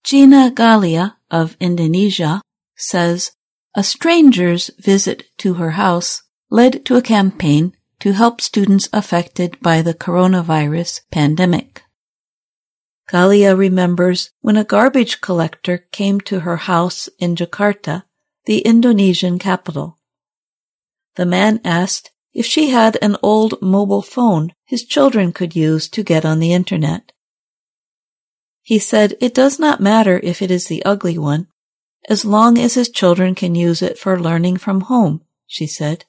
Gina Galia of Indonesia says a stranger's visit to her house led to a campaign to help students affected by the coronavirus pandemic. Galia remembers when a garbage collector came to her house in Jakarta, the Indonesian capital. The man asked if she had an old mobile phone his children could use to get on the internet. He said it does not matter if it is the ugly one, as long as his children can use it for learning from home, she said.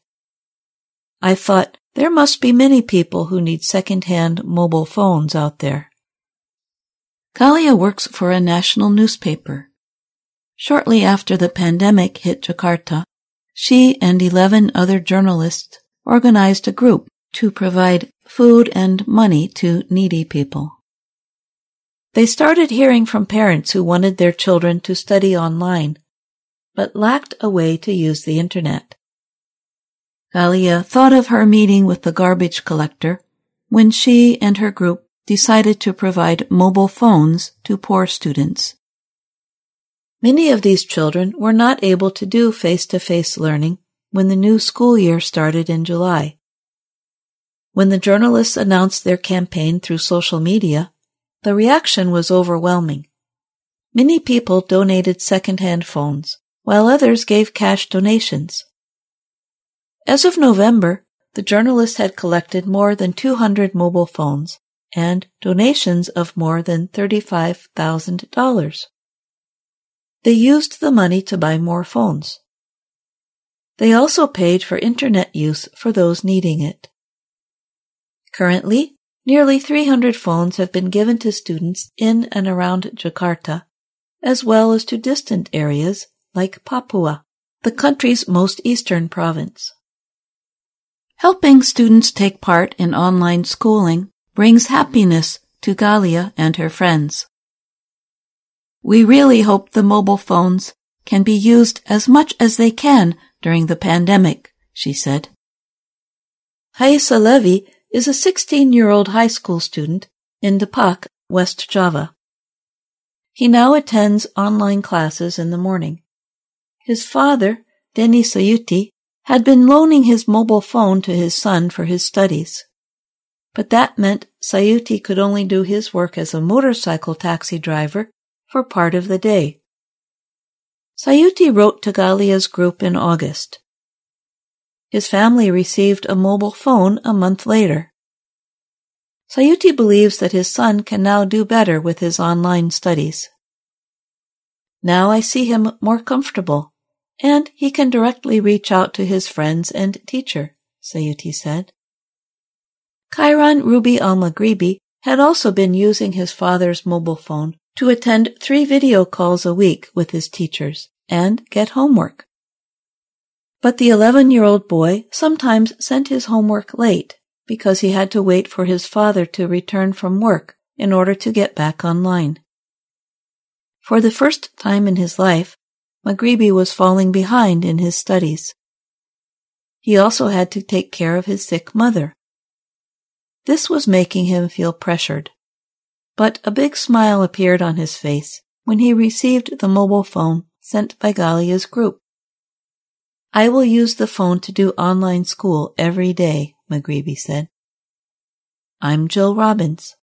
I thought there must be many people who need second-hand mobile phones out there. Galia works for a national newspaper. Shortly after the pandemic hit Jakarta, she and 11 other journalists organized a group to provide food and money to needy people. They started hearing from parents who wanted their children to study online, but lacked a way to use the internet. Galia thought of her meeting with the garbage collector when she and her group decided to provide mobile phones to poor students. Many of these children were not able to do face-to-face learning when the new school year started in July. When the journalists announced their campaign through social media, the reaction was overwhelming. Many people donated second-hand phones, while others gave cash donations. As of November, the journalists had collected more than 200 mobile phones and donations of more than $35,000. They used the money to buy more phones. They also paid for internet use for those needing it. Currently, nearly 300 phones have been given to students in and around Jakarta, as well as to distant areas like Papua, the country's most eastern province. Helping students take part in online schooling brings happiness to Galia and her friends. We really hope the mobile phones can be used as much as they can during the pandemic, she said. Haisa Levi is a 16-year-old high school student in Depak, West Java. He now attends online classes in the morning. His father, Denny Sayuti, had been loaning his mobile phone to his son for his studies. But that meant Sayuti could only do his work as a motorcycle taxi driver for part of the day. Sayuti wrote to Galia's group in August. His family received a mobile phone a month later. Sayuti believes that his son can now do better with his online studies. Now I see him more comfortable, and he can directly reach out to his friends and teacher, Sayuti said. Kairan Ruby Al-Maghribi had also been using his father's mobile phone to attend 3 video calls a week with his teachers and get homework. But the 11-year-old boy sometimes sent his homework late because he had to wait for his father to return from work in order to get back online. For the first time in his life, Maghribi was falling behind in his studies. He also had to take care of his sick mother. This was making him feel pressured, but a big smile appeared on his face when he received the mobile phone sent by Galia's group. I will use the phone to do online school every day, Maghribi said. I'm Jill Robbins.